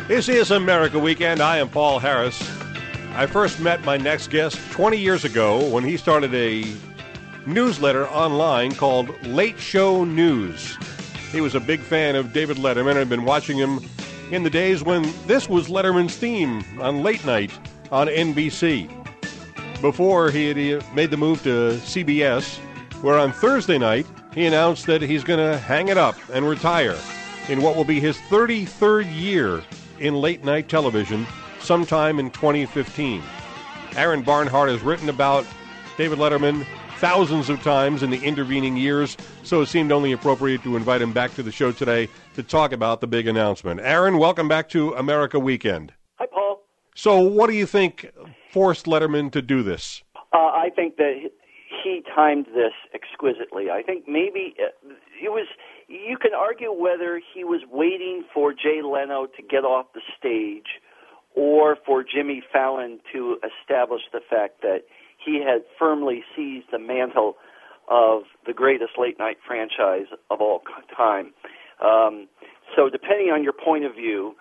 This is America Weekend. I am Paul Harris. I first met my next guest 20 years ago when he started a newsletter online called Late Show News. He was a big fan of David Letterman and had been watching him in the days when this was Letterman's theme on late night on NBC. Before he had made the move to CBS, where on Thursday night he announced that he's going to hang it up and retire in what will be his 33rd year in late-night television sometime in 2015. Aaron Barnhart has written about David Letterman thousands of times in the intervening years, so it seemed only appropriate to invite him back to the show today to talk about the big announcement. Aaron, welcome back to America Weekend. Hi, Paul. So what do you think forced Letterman to do this? I think that he timed this exquisitely. I think maybe it was... You can argue whether he was waiting for Jay Leno to get off the stage or for Jimmy Fallon to establish the fact that he had firmly seized the mantle of the greatest late-night franchise of all time. So depending on your point of view,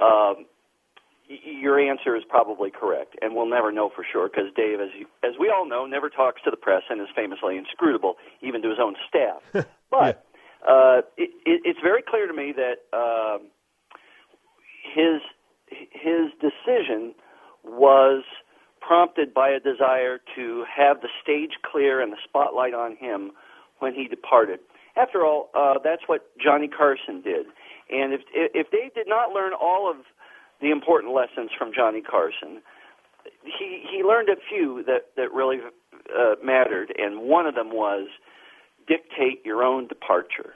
your answer is probably correct, and we'll never know for sure because Dave, as we all know, never talks to the press and is famously inscrutable, even to his own staff. But... Yeah. It's very clear to me that his decision was prompted by a desire to have the stage clear and the spotlight on him when he departed. After all, that's what Johnny Carson did. And if Dave did not learn all of the important lessons from Johnny Carson, he learned a few that really mattered, and one of them was dictate your own departure.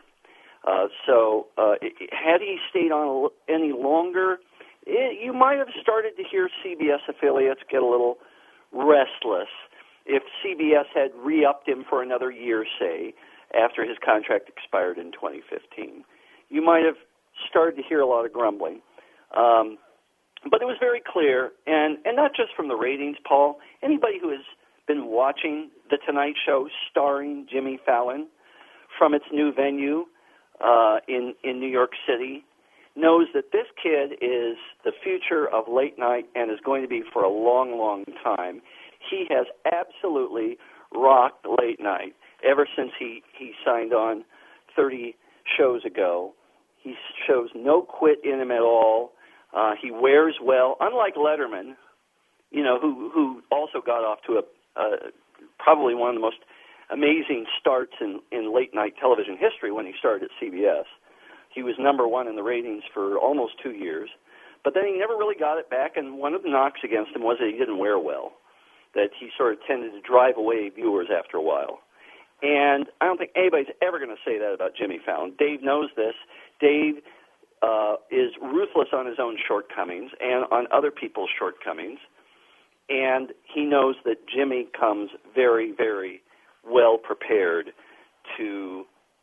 Had he stayed on any longer, you might have started to hear CBS affiliates get a little restless if CBS had re-upped him for another year, say, after his contract expired in 2015. You might have started to hear a lot of grumbling. But it was very clear, and not just from the ratings, Paul. Anybody who has been watching The Tonight Show starring Jimmy Fallon from its new venue in New York City knows that this kid is the future of late night and is going to be for a long, long time. He has absolutely rocked late night ever since he signed on 30 shows ago. He shows no quit in him at all. He wears well, unlike Letterman, who also got off to probably one of the most amazing starts in late-night television history when he started at CBS. He was number one in the ratings for almost 2 years, but then he never really got it back, and one of the knocks against him was that he didn't wear well, that he sort of tended to drive away viewers after a while. And I don't think anybody's ever going to say that about Jimmy Fallon. Dave knows this. Dave is ruthless on his own shortcomings and on other people's shortcomings, and he knows that Jimmy comes very, very well prepared to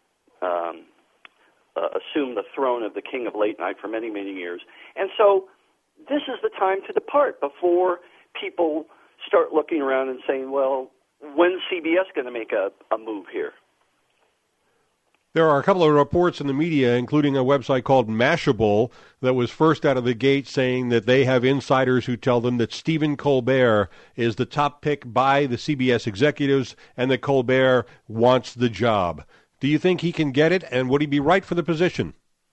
assume the throne of the king of late night for many, many years. And so this is the time to depart before people start looking around and saying, well, when's CBS going to make a move here? There are a couple of reports in the media, including a website called Mashable, that was first out of the gate saying that they have insiders who tell them that Stephen Colbert is the top pick by the CBS executives and that Colbert wants the job. Do you think he can get it, and would he be right for the position?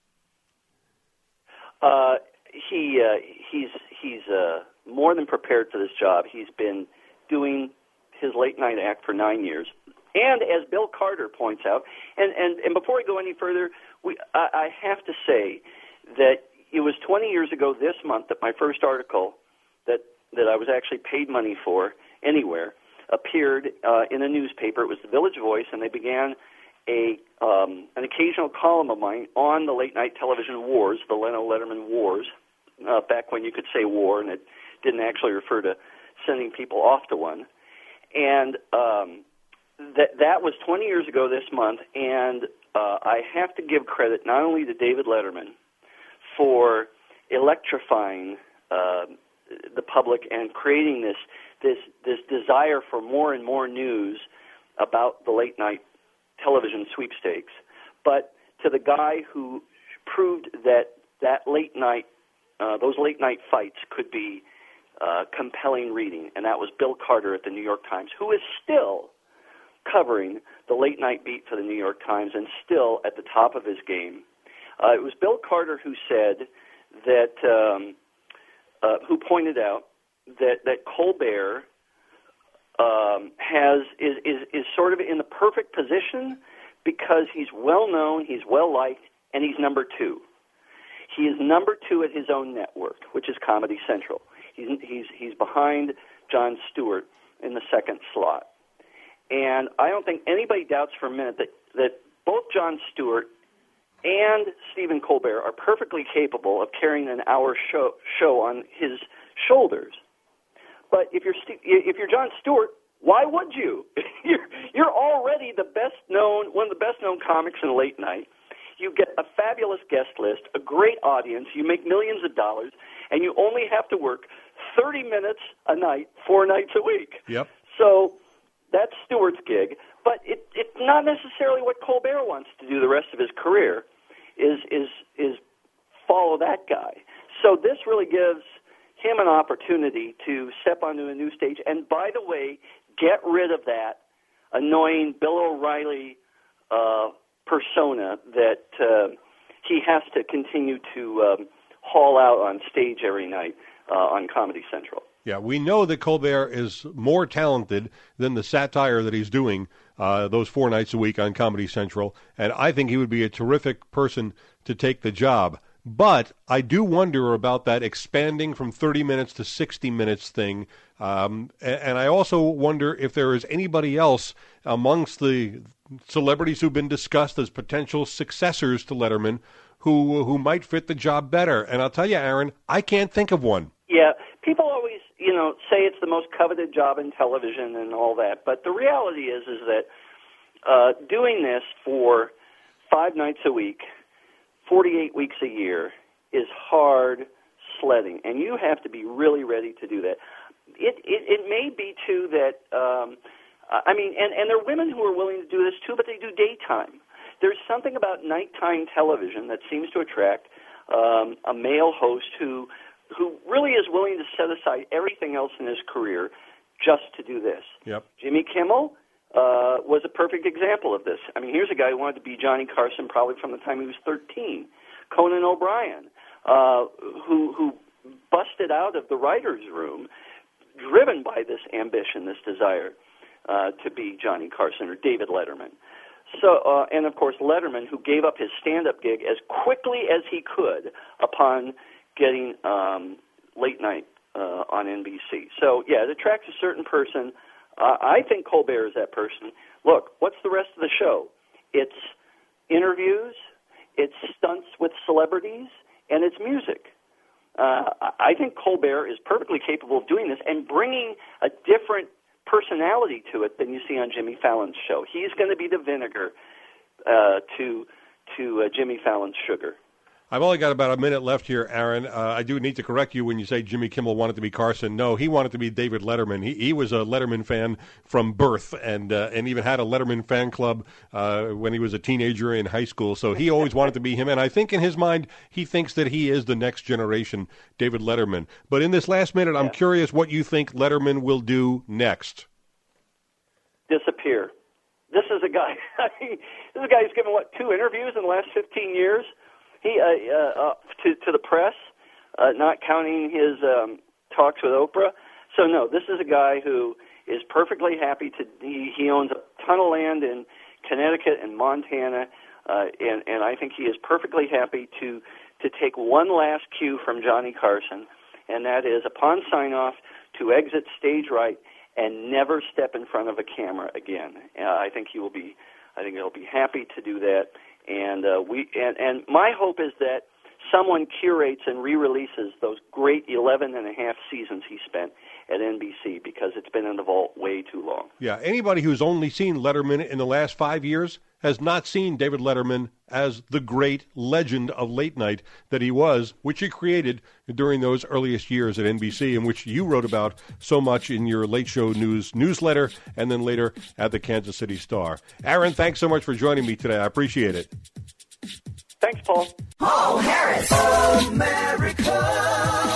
He's more than prepared for this job. He's been doing his late night act for 9 years. And as Bill Carter points out, and before I go any further, I have to say that it was 20 years ago this month that my first article that I was actually paid money for anywhere appeared in a newspaper. It was the Village Voice, and they began an occasional column of mine on the late night television wars, the Leno-Letterman wars, back when you could say war and it didn't actually refer to sending people off to one. And that was 20 years ago this month, and I have to give credit not only to David Letterman for electrifying the public and creating this desire for more and more news about the late night television sweepstakes, but to the guy who proved that late night those late-night fights could be compelling reading, and that was Bill Carter at the New York Times, who is still covering the late-night beat for the New York Times and still at the top of his game. It was Bill Carter who said that, who pointed out that Colbert is sort of in the perfect position because he's well-known, he's well-liked, and he's number two. He is number two at his own network, which is Comedy Central. He's behind Jon Stewart in the second slot. And I don't think anybody doubts for a minute that both Jon Stewart and Stephen Colbert are perfectly capable of carrying an hour show on his shoulders. But if you're Jon Stewart, why would you? You're already one of the best known comics in late night. You get a fabulous guest list, a great audience, you make millions of dollars, and you only have to work 30 minutes a night, 4 nights a week. Yep. So that's Stewart's gig, but it's not necessarily what Colbert wants to do the rest of his career, is follow that guy. So this really gives him an opportunity to step onto a new stage, and by the way, get rid of that annoying Bill O'Reilly persona that he has to continue to haul out on stage every night on Comedy Central. Yeah, we know that Colbert is more talented than the satire that he's doing those 4 nights a week on Comedy Central, and I think he would be a terrific person to take the job. But I do wonder about that expanding from 30 minutes to 60 minutes thing, and I also wonder if there is anybody else amongst the celebrities who've been discussed as potential successors to Letterman who might fit the job better. And I'll tell you, Aaron, I can't think of one. Yeah, people always, say it's the most coveted job in television and all that, but the reality is that doing this for 5 nights a week, 48 weeks a year, is hard sledding, and you have to be really ready to do that. It may be, too, that, and there are women who are willing to do this, too, but they do daytime. There's something about nighttime television that seems to attract a male host who really is willing to set aside everything else in his career just to do this. Yep. Jimmy Kimmel was a perfect example of this. I mean, here's a guy who wanted to be Johnny Carson probably from the time he was 13. Conan O'Brien, who busted out of the writer's room, driven by this ambition, this desire to be Johnny Carson, or David Letterman. So, and of course, Letterman, who gave up his stand-up gig as quickly as he could upon getting late night on NBC. So, yeah, it attracts a certain person. I think Colbert is that person. Look, what's the rest of the show? It's interviews, it's stunts with celebrities, and it's music. I think Colbert is perfectly capable of doing this and bringing a different personality to it than you see on Jimmy Fallon's show. He's going to be the vinegar to Jimmy Fallon's sugar. I've only got about a minute left here, Aaron. I do need to correct you when you say Jimmy Kimmel wanted to be Carson. No, he wanted to be David Letterman. He was a Letterman fan from birth and even had a Letterman fan club when he was a teenager in high school. So he always wanted to be him. And I think in his mind, he thinks that he is the next generation David Letterman. But in this last minute, I'm curious what you think Letterman will do next. Disappear. This is a guy who's given, 2 interviews in the last 15 years? He to the press, not counting his talks with Oprah. So no, this is a guy who is perfectly happy to. He owns a ton of land in Connecticut and Montana, and I think he is perfectly happy to take one last cue from Johnny Carson, and that is upon sign off to exit stage right and never step in front of a camera again. I think he'll be happy to do that. And and my hope is that someone curates and re-releases those great 11 and a half seasons he spent at NBC, because it's been in the vault way too long. Yeah, anybody who's only seen Letterman in the last 5 years has not seen David Letterman as the great legend of late night that he was, which he created during those earliest years at NBC, and which you wrote about so much in your Late Show News newsletter and then later at the Kansas City Star. Aaron, thanks so much for joining me today. I appreciate it. Thanks, Paul. Paul Harris. America.